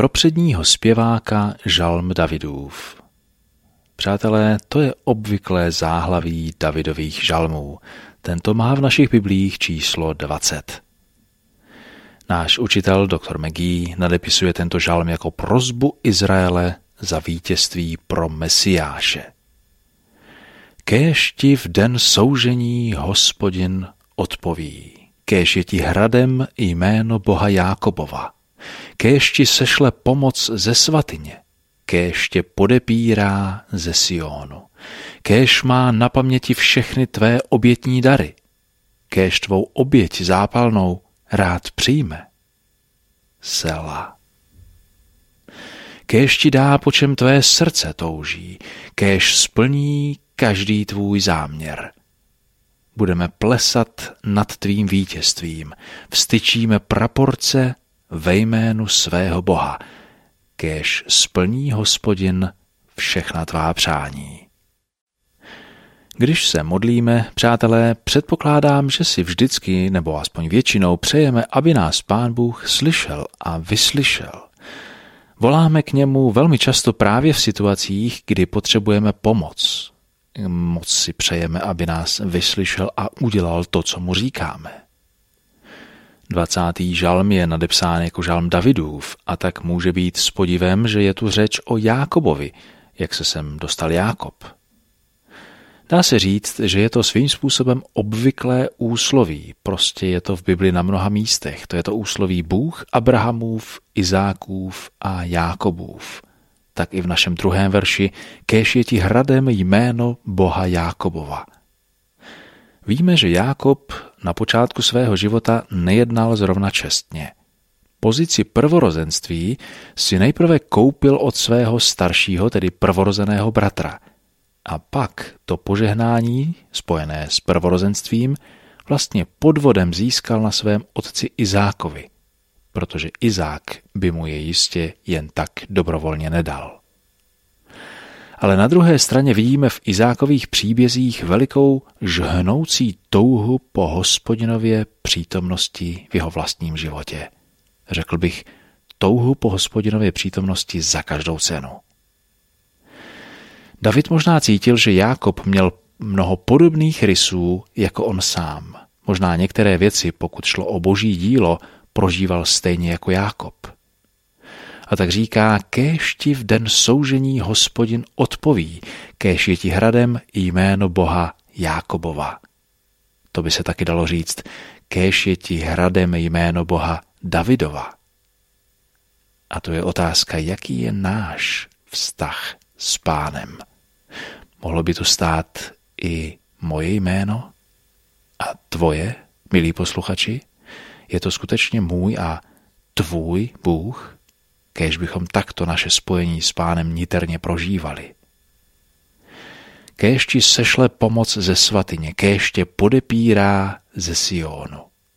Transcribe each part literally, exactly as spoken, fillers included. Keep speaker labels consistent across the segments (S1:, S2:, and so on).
S1: Pro předního zpěváka žalm Davidův. Přátelé, to je obvyklé záhlaví Davidových žalmů. Tento má v našich biblích číslo dvacet. Náš učitel doktor McGee nadepisuje tento žalm jako prosbu Izraele za vítězství pro Mesiáše. Kéž ti v den soužení Hospodin odpoví, kéž je ti hradem jméno Boha Jákobova, kéž ti sešle pomoc ze svatyně, kéž tě podepírá ze Sionu, kéž má na paměti všechny tvé obětní dary, kéž tvou oběť zápalnou rád přijme. Sela. Kéž ti dá, po čem tvé srdce touží, kéž splní každý tvůj záměr. Budeme plesat nad tvým vítězstvím, vztyčíme praporce ve jménu svého Boha, kéž splní Hospodin všechna tvá přání. Když se modlíme, přátelé, předpokládám, že si vždycky, nebo aspoň většinou, přejeme, aby nás Pán Bůh slyšel a vyslyšel. Voláme k němu velmi často právě v situacích, kdy potřebujeme pomoc. Moc si přejeme, aby nás vyslyšel a udělal to, co mu říkáme. dvacátý žalm je nadepsán jako žalm Davidův a tak může být s podivem, že je tu řeč o Jákobovi, jak se sem dostal Jákob. Dá se říct, že je to svým způsobem obvyklé úsloví, prostě je to v Bibli na mnoha místech. To je to úsloví Bůh Abrahamův, Izákův a Jákobův. Tak i v našem druhém verši, kéž je ti hradem jméno Boha Jákobova. Víme, že Jákob na počátku svého života nejednal zrovna čestně. Pozici prvorozenství si nejprve koupil od svého staršího, tedy prvorozeného bratra. A pak to požehnání, spojené s prvorozenstvím, vlastně podvodem získal na svém otci Izákovi, protože Izák by mu je jistě jen tak dobrovolně nedal. Ale na druhé straně vidíme v Izákových příbězích velikou žhnoucí touhu po Hospodinově přítomnosti v jeho vlastním životě. Řekl bych, touhu po Hospodinově přítomnosti za každou cenu. David možná cítil, že Jákob měl mnoho podobných rysů jako on sám. Možná některé věci, pokud šlo o boží dílo, prožíval stejně jako Jákob. A tak říká, kéž ti v den soužení Hospodin odpoví, kéž je ti hradem jméno Boha Jákobova. To by se taky dalo říct, kéž je ti hradem jméno Boha Davidova. A to je otázka, jaký je náš vztah s Pánem. Mohlo by tu stát i moje jméno a tvoje, milí posluchači? Je to skutečně můj a tvůj Bůh? Kéž bychom takto naše spojení s Pánem niterně prožívali. Kéž ti sešle pomoc ze svatyně, kéž tě podepírá ze Sionu.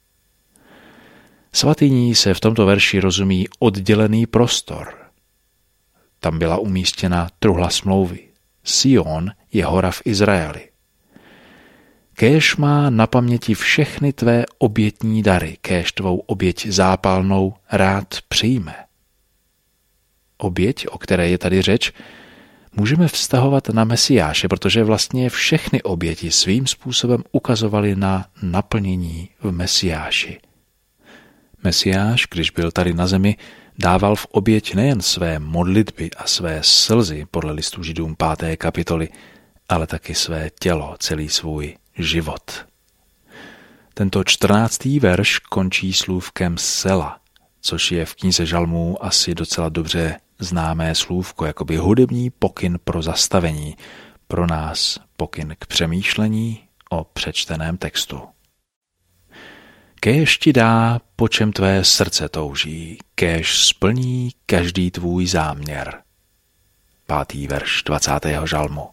S1: Svatyní se v tomto verši rozumí oddělený prostor. Tam byla umístěna truhla smlouvy. Sion je hora v Izraeli. Kéž má na paměti všechny tvé obětní dary, kéž tvou oběť zápalnou rád přijme. Oběť, o které je tady řeč, můžeme vztahovat na Mesiáše, protože vlastně všechny oběti svým způsobem ukazovaly na naplnění v Mesiáši. Mesiáš, když byl tady na zemi, dával v oběť nejen své modlitby a své slzy podle listu Židům páté kapitoly, ale taky své tělo, celý svůj život. Tento čtrnáctý verš končí slůvkem sela, což je v knize žalmů asi docela dobře známé slůvko, jakoby hudební pokyn pro zastavení, pro nás pokyn k přemýšlení o přečteném textu. Kéž ti dá, po čem tvé srdce touží, kéž splní každý tvůj záměr. Pátý verš dvacátého žalmu.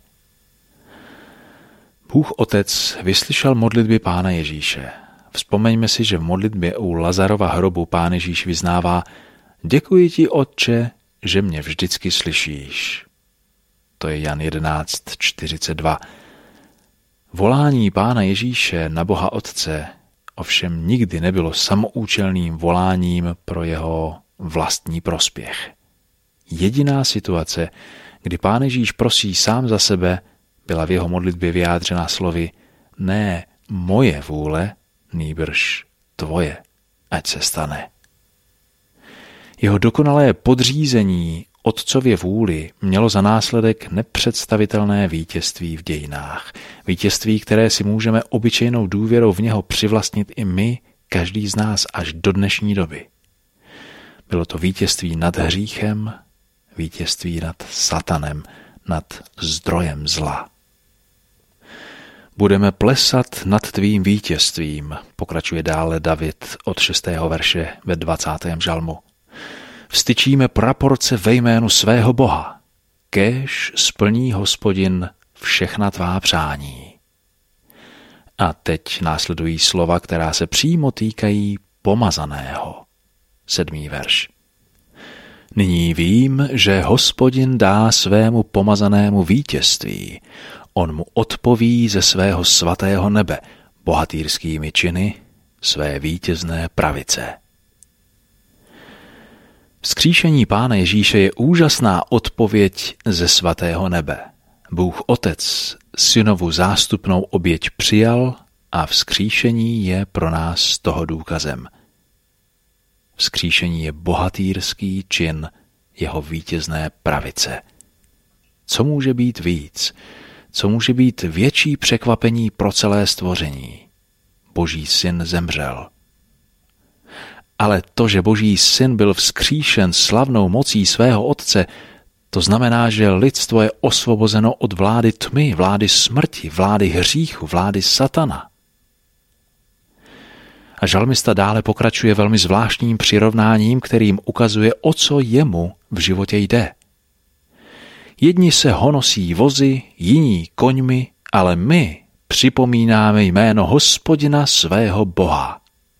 S1: Bůh Otec vyslyšel modlitby Pána Ježíše. Vzpomeňme si, že v modlitbě u Lazarova hrobu Pán Ježíš vyznává: Děkuji ti, Otče, že mě vždycky slyšíš. To je Jan jedenáct čtyřicet dva. Volání Pána Ježíše na Boha Otce ovšem nikdy nebylo samoúčelným voláním pro jeho vlastní prospěch. Jediná situace, kdy Pán Ježíš prosí sám za sebe, byla v jeho modlitbě vyjádřena slovy ne moje vůle, nýbrž tvoje, ať se stane. Jeho dokonalé podřízení Otcově vůli mělo za následek nepředstavitelné vítězství v dějinách. Vítězství, které si můžeme obyčejnou důvěrou v něho přivlastnit i my, každý z nás až do dnešní doby. Bylo to vítězství nad hříchem, vítězství nad satanem, nad zdrojem zla. Budeme plesat nad tvým vítězstvím, pokračuje dále David od šestého verše ve dvacátém žalmu. Vstyčíme praporce ve jménu svého Boha. Kéž splní Hospodin všechna tvá přání. A teď následují slova, která se přímo týkají pomazaného. Sedmý verš. Nyní vím, že Hospodin dá svému pomazanému vítězství. On mu odpoví ze svého svatého nebe bohatýrskými činy své vítězné pravice. Vzkříšení Pána Ježíše je úžasná odpověď ze svatého nebe. Bůh Otec synovu zástupnou oběť přijal a vzkříšení je pro nás toho důkazem. Vzkříšení je bohatýrský čin jeho vítězné pravice. Co může být víc? Co může být větší překvapení pro celé stvoření? Boží syn zemřel. Ale to, že Boží syn byl vzkříšen slavnou mocí svého Otce, to znamená, že lidstvo je osvobozeno od vlády tmy, vlády smrti, vlády hříchu, vlády satana. A žalmista dále pokračuje velmi zvláštním přirovnáním, kterým ukazuje, o co jemu v životě jde. Jedni se honosí vozy, jiní koňmi, ale my připomínáme jméno Hospodina svého Boha.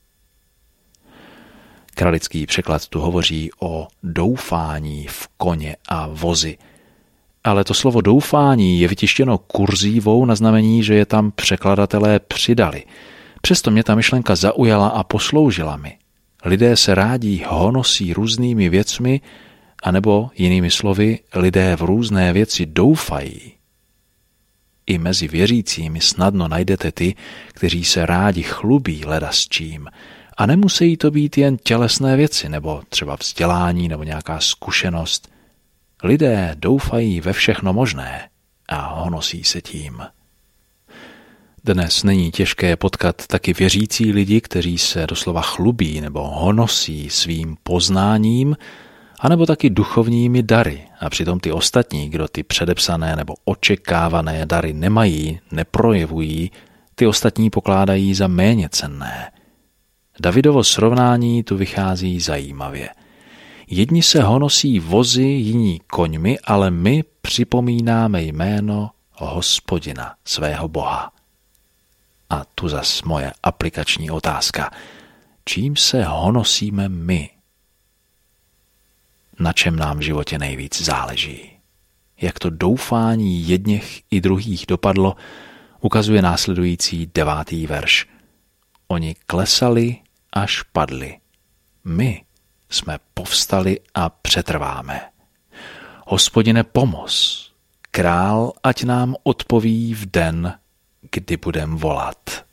S1: Kralický překlad tu hovoří o doufání v koně a vozy. Ale to slovo doufání je vytištěno kurzívou na znamení, že je tam překladatelé přidali. Přesto mě ta myšlenka zaujala a posloužila mi. Lidé se rádi honosí různými věcmi, anebo jinými slovy, lidé v různé věci doufají. I mezi věřícími snadno najdete ty, kteří se rádi chlubí leda s čím. A nemusí to být jen tělesné věci, nebo třeba vzdělání, nebo nějaká zkušenost. Lidé doufají ve všechno možné a honosí se tím. Dnes není těžké potkat taky věřící lidi, kteří se doslova chlubí nebo honosí svým poznáním, anebo taky duchovními dary. A přitom ty ostatní, kdo ty předepsané nebo očekávané dary nemají, neprojevují, ty ostatní pokládají za méně cenné. Davidovo srovnání tu vychází zajímavě. Jedni se honosí vozy, jiní koňmi, ale my připomínáme jméno Hospodina, svého Boha. A tu zas moje aplikační otázka. Čím se honosíme my? Na čem nám v životě nejvíc záleží? Jak to doufání jedněch i druhých dopadlo, ukazuje následující devátý verš. Oni klesali až padli. My jsme povstali a přetrváme. Hospodine, pomoz. Král, ať nám odpoví v den, kdy budem volat.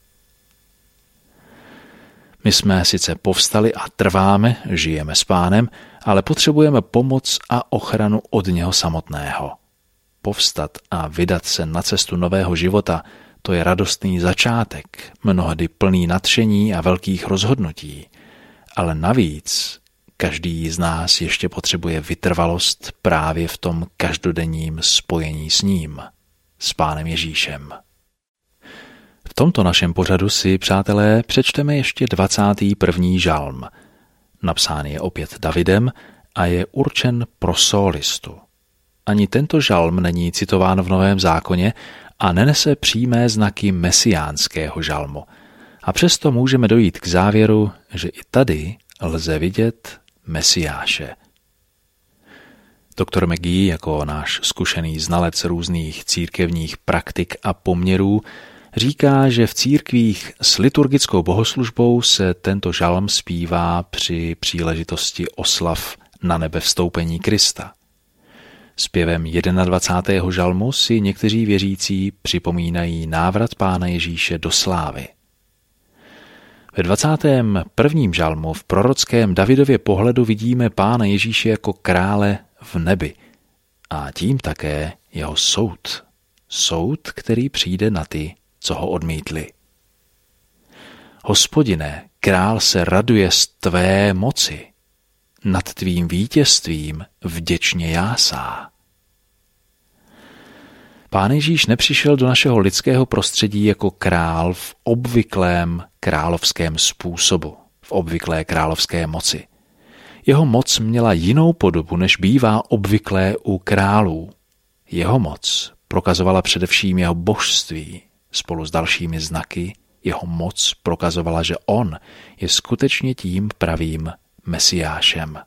S1: My jsme sice povstali a trváme, žijeme s Pánem, ale potřebujeme pomoc a ochranu od něho samotného. Povstat a vydat se na cestu nového života, to je radostný začátek, mnohdy plný nadšení a velkých rozhodnutí. Ale navíc každý z nás ještě potřebuje vytrvalost právě v tom každodenním spojení s ním, s Pánem Ježíšem. V tomto našem pořadu si, přátelé, přečteme ještě dvacátý první žalm. Napsán je opět Davidem a je určen pro sólistu. Ani tento žalm není citován v Novém zákoně a nenese přímé znaky mesiánského žalmu. A přesto můžeme dojít k závěru, že i tady lze vidět Mesiáše. Doktor McGee, jako náš zkušený znalec různých církevních praktik a poměrů, říká, že v církvích s liturgickou bohoslužbou se tento žalm zpívá při příležitosti oslav na nebe vstoupení Krista. Zpěvem dvacátého prvního žalmu si někteří věřící připomínají návrat Pána Ježíše do slávy. Ve dvacátém prvním žalmu v prorockém Davidově pohledu vidíme Pána Ježíše jako krále v nebi a tím také jeho soud. Soud, který přijde na ty, co ho odmítli. Hospodine, král se raduje z tvé moci. Nad tvým vítězstvím vděčně jásá. Pán Ježíš nepřišel do našeho lidského prostředí jako král v obvyklém královském způsobu, v obvyklé královské moci. Jeho moc měla jinou podobu, než bývá obvyklé u králů. Jeho moc prokazovala především jeho božství. Spolu s dalšími znaky jeho moc prokazovala, že on je skutečně tím pravým Mesiášem.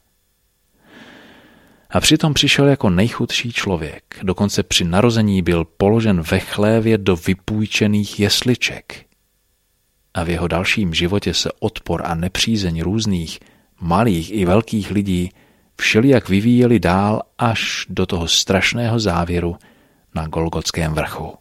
S1: A přitom přišel jako nejchudší člověk, dokonce při narození byl položen ve chlévě do vypůjčených jesliček. A v jeho dalším životě se odpor a nepřízeň různých malých i velkých lidí všelijak vyvíjeli dál až do toho strašného závěru na Golgotském vrchu.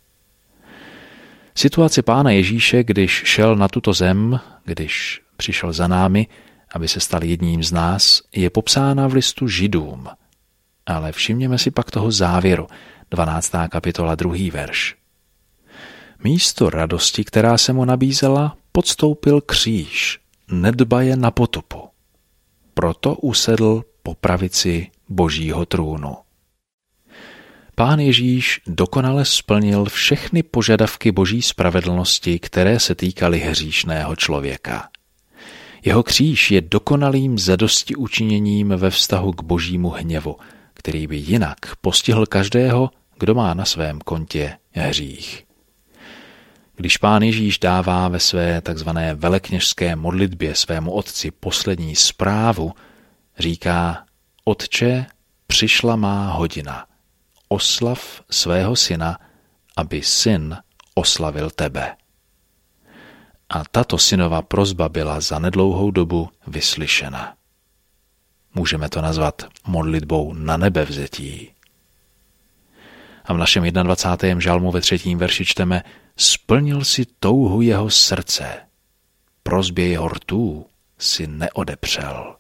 S1: Situace Pána Ježíše, když šel na tuto zem, když přišel za námi, aby se stal jedním z nás, je popsána v listu Židům. Ale všimněme si pak toho závěru, dvanáctá kapitola, druhý verš. Místo radosti, která se mu nabízela, podstoupil kříž, nedbaje na potupu. Proto usedl po pravici Božího trůnu. Pán Ježíš dokonale splnil všechny požadavky Boží spravedlnosti, které se týkaly hříšného člověka. Jeho kříž je dokonalým zadostiučiněním ve vztahu k Božímu hněvu, který by jinak postihl každého, kdo má na svém kontě hřích. Když Pán Ježíš dává ve své takzvané velekněžské modlitbě svému otci poslední zprávu, říká: Otče, přišla má hodina, oslav svého syna, aby syn oslavil tebe. A tato synova prosba byla za nedlouhou dobu vyslyšena. Můžeme to nazvat modlitbou na nebevzetí. A v našem dvacátém prvním žalmu ve třetím verši čteme: Splnil si touhu jeho srdce, prosbě jeho rtů si neodepřel.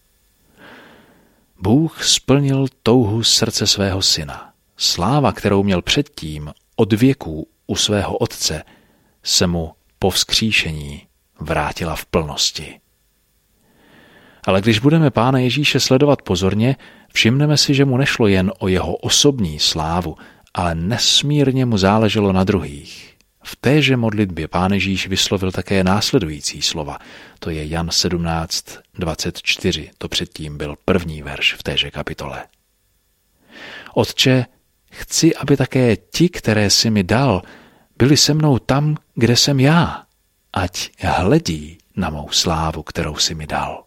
S1: Bůh splnil touhu srdce svého syna. Sláva, kterou měl předtím od věků u svého otce, se mu po vzkříšení vrátila v plnosti. Ale když budeme Pána Ježíše sledovat pozorně, všimneme si, že mu nešlo jen o jeho osobní slávu, ale nesmírně mu záleželo na druhých. V téže modlitbě Pán Ježíš vyslovil také následující slova. To je Jan sedmnáct dvacet čtyři, to předtím byl první verš v téže kapitole. Otče, chci, aby také ti, které jsi mi dal, byli se mnou tam, kde jsem já, ať hledí na mou slávu, kterou jsi mi dal.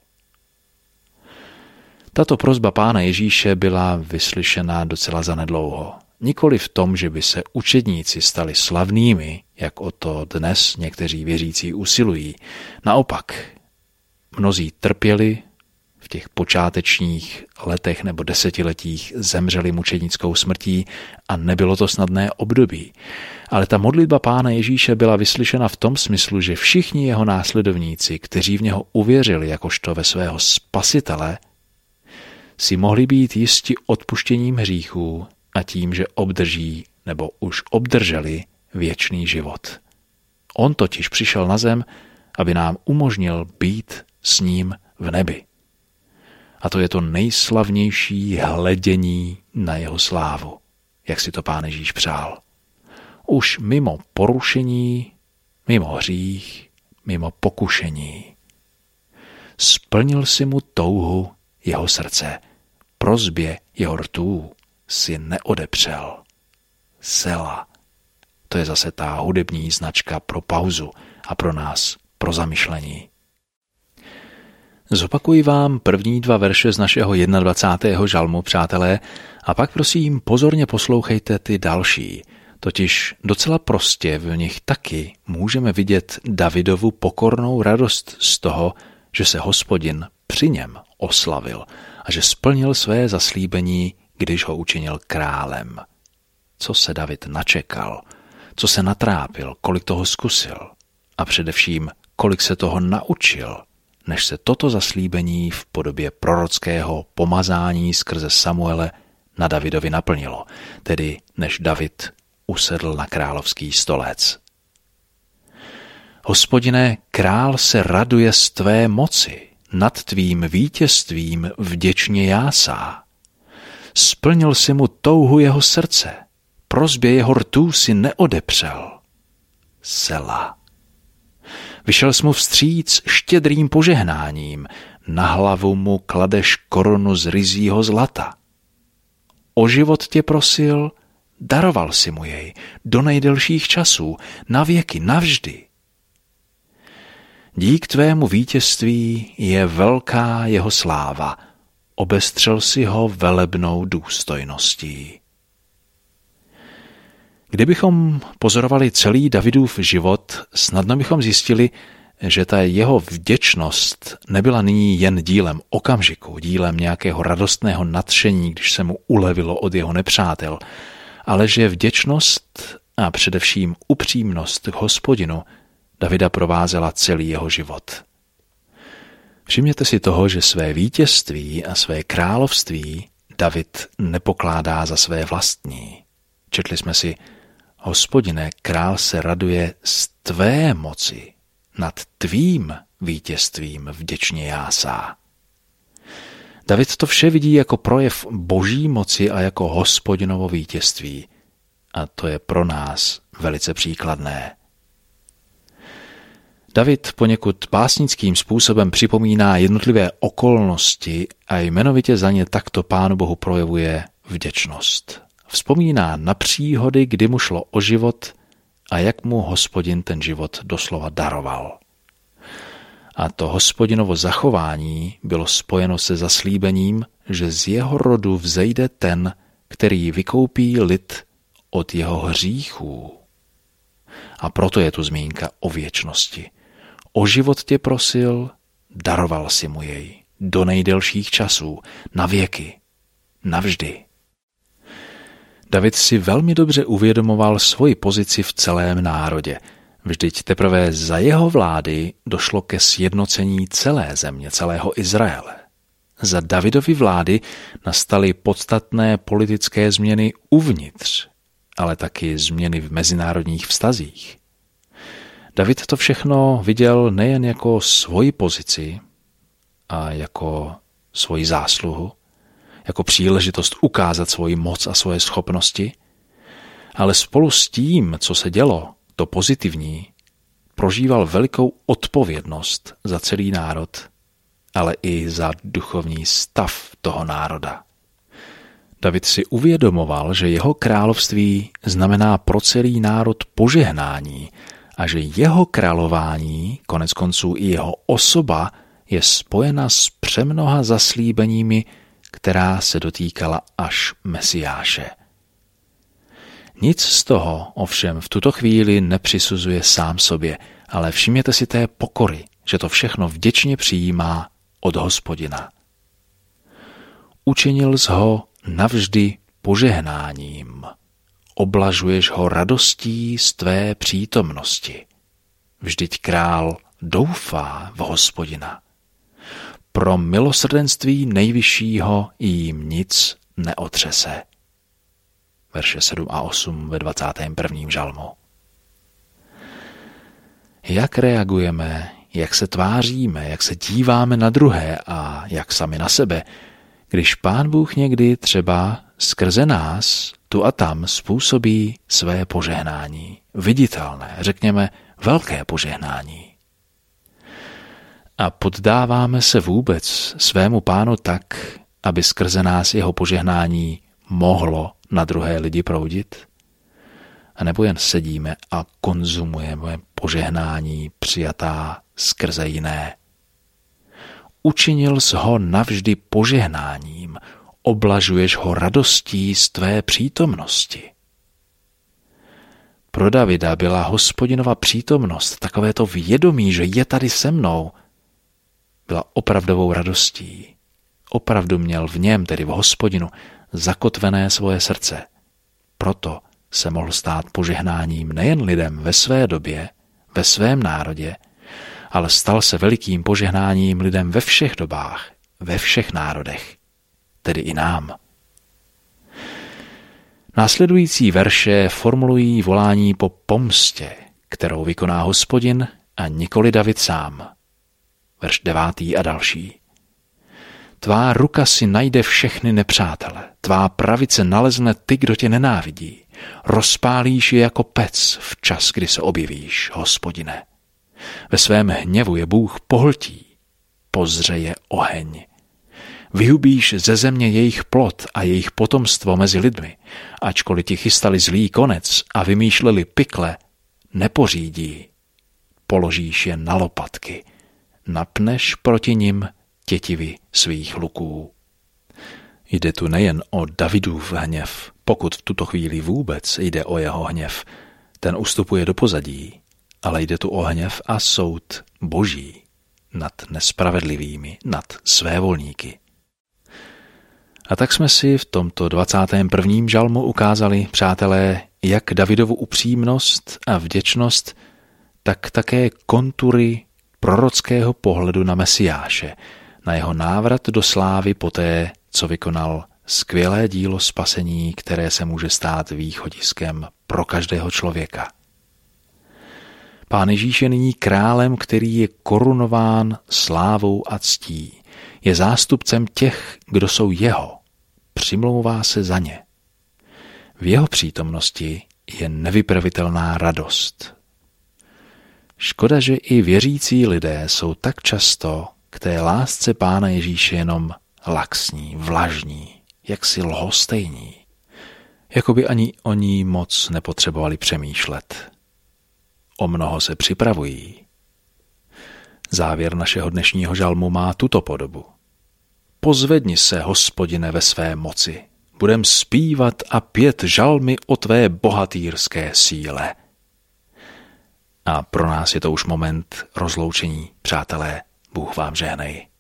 S1: Tato prosba Pána Ježíše byla vyslyšena docela zanedlouho. Nikoli v tom, že by se učedníci stali slavnými, jak o to dnes někteří věřící usilují. Naopak, mnozí trpěli, v těch počátečních letech nebo desetiletích zemřeli mučednickou smrtí a nebylo to snadné období. Ale ta modlitba Pána Ježíše byla vyslyšena v tom smyslu, že všichni jeho následovníci, kteří v něho uvěřili jakožto ve svého spasitele, si mohli být jisti odpuštěním hříchů a tím, že obdrží nebo už obdrželi věčný život. On totiž přišel na zem, aby nám umožnil být s ním v nebi. A to je to nejslavnější hledění na jeho slávu, jak si to Pán Ježíš přál. Už mimo porušení, mimo hřích, mimo pokušení. Splnil si mu touhu jeho srdce, prosbě jeho rtů si neodepřel. Sela. To je zase ta hudební značka pro pauzu a pro nás, pro zamyšlení. Zopakuji vám první dva verše z našeho dvacátého prvního žalmu, přátelé, a pak prosím pozorně poslouchejte ty další. Totiž docela prostě v nich taky můžeme vidět Davidovu pokornou radost z toho, že se Hospodin při něm oslavil a že splnil své zaslíbení, když ho učinil králem. Co se David načekal, co se natrápil, kolik toho zkusil a především, kolik se toho naučil, než se toto zaslíbení v podobě prorockého pomazání skrze Samuele na Davidovi naplnilo, tedy než David usedl na královský stolec. Hospodine, král se raduje z tvé moci, nad tvým vítězstvím vděčně jásá. Splnil si mu touhu jeho srdce, prosbě jeho rtů si neodepřel. Sela. Vyšel jsi mu vstříc štědrým požehnáním, na hlavu mu kladeš korunu z ryzího zlata. O život tě prosil, daroval si mu jej do nejdelších časů, na věky, navždy. Dík tvému vítězství je velká jeho sláva, obestřel si ho velebnou důstojností. Kdybychom pozorovali celý Davidův život, snadno bychom zjistili, že ta jeho vděčnost nebyla nyní jen dílem okamžiku, dílem nějakého radostného nadšení, když se mu ulevilo od jeho nepřátel, ale že vděčnost a především upřímnost k Hospodinu Davida provázela celý jeho život. Všimněte si toho, že své vítězství a své království David nepokládá za své vlastní. Četli jsme si, Hospodine, král se raduje z tvé moci, nad tvým vítězstvím vděčně jásá. David to vše vidí jako projev boží moci a jako Hospodinovo vítězství. A to je pro nás velice příkladné. David poněkud básnickým způsobem připomíná jednotlivé okolnosti a jmenovitě za ně takto Pánu Bohu projevuje vděčnost. Vzpomíná na příhody, kdy mu šlo o život a jak mu Hospodin ten život doslova daroval. A to Hospodinovo zachování bylo spojeno se zaslíbením, že z jeho rodu vzejde ten, který vykoupí lid od jeho hříchů. A proto je tu zmínka o věčnosti. O život tě prosil, daroval si mu jej do nejdelších časů, na věky, navždy. David si velmi dobře uvědomoval svoji pozici v celém národě. Vždyť teprve za jeho vlády došlo ke sjednocení celé země, celého Izraele. Za Davidovy vlády nastaly podstatné politické změny uvnitř, ale taky změny v mezinárodních vztazích. David to všechno viděl nejen jako svoji pozici a jako svoji zásluhu, jako příležitost ukázat svoji moc a svoje schopnosti, ale spolu s tím, co se dělo, to pozitivní, prožíval velikou odpovědnost za celý národ, ale i za duchovní stav toho národa. David si uvědomoval, že jeho království znamená pro celý národ požehnání a že jeho králování, konec konců i jeho osoba, je spojena s přemnoha zaslíbeními, která se dotýkala až Mesiáše. Nic z toho ovšem v tuto chvíli nepřisuzuje sám sobě, ale všimněte si té pokory, že to všechno vděčně přijímá od Hospodina. Učinil jsi ho navždy požehnáním, oblažuješ ho radostí z tvé přítomnosti. Vždyť král doufá v Hospodina. Pro milosrdenství nejvyššího jim nic neotřese. Verše sedm a osm ve dvacátém prvním žalmu. Jak reagujeme, jak se tváříme, jak se díváme na druhé a jak sami na sebe, když Pán Bůh někdy třeba skrze nás tu a tam způsobí své požehnání, viditelné, řekněme velké požehnání. A poddáváme se vůbec svému Pánu tak, aby skrze nás jeho požehnání mohlo na druhé lidi proudit? A nebo jen sedíme a konzumujeme požehnání přijatá skrze jiné? Učinil jsi ho navždy požehnáním, oblažuješ ho radostí z tvé přítomnosti. Pro Davida byla Hospodinova přítomnost, takovéto vědomí, že je tady se mnou, byla opravdovou radostí, opravdu měl v něm, tedy v Hospodinu, zakotvené svoje srdce. Proto se mohl stát požehnáním nejen lidem ve své době, ve svém národě, ale stal se velikým požehnáním lidem ve všech dobách, ve všech národech, tedy i nám. Následující verše formulují volání po pomstě, kterou vykoná Hospodin a nikoli David sám. Verš devátý a další. Tvá ruka si najde všechny nepřátele, tvá pravice nalezne ty, kdo tě nenávidí. Rozpálíš je jako pec v čas, kdy se objevíš, Hospodine. Ve svém hněvu je Bůh pohltí, pozře je oheň. Vyhubíš ze země jejich plod a jejich potomstvo mezi lidmi, ačkoliv ti chystali zlý konec a vymýšleli pikle, nepořídí. Položíš je na lopatky, napneš proti nim tětivy svých luků. Jde tu nejen o Davidův hněv, pokud v tuto chvíli vůbec jde o jeho hněv, ten ustupuje do pozadí, ale jde tu o hněv a soud Boží nad nespravedlivými, nad svévolníky. A tak jsme si v tomto dvacátém prvním žalmu ukázali, přátelé, jak Davidovu upřímnost a vděčnost, tak také kontury prorockého pohledu na Mesiáše, na jeho návrat do slávy poté, co vykonal skvělé dílo spasení, které se může stát východiskem pro každého člověka. Pán Ježíš je nyní králem, který je korunován slávou a ctí. Je zástupcem těch, kdo jsou jeho. Přimlouvá se za ně. V jeho přítomnosti je nevypravitelná radost. Škoda, že i věřící lidé jsou tak často k té lásce Pána Ježíše jenom laxní, vlažní, jaksi lhostejní. Jakoby ani oni moc nepotřebovali přemýšlet. O mnoho se připravují. Závěr našeho dnešního žalmu má tuto podobu. Pozvedni se, Hospodine, ve své moci. Budem zpívat a pět žalmy o tvé bohatýrské síle. A pro nás je to už moment rozloučení. Přátelé, Bůh vám žehnej.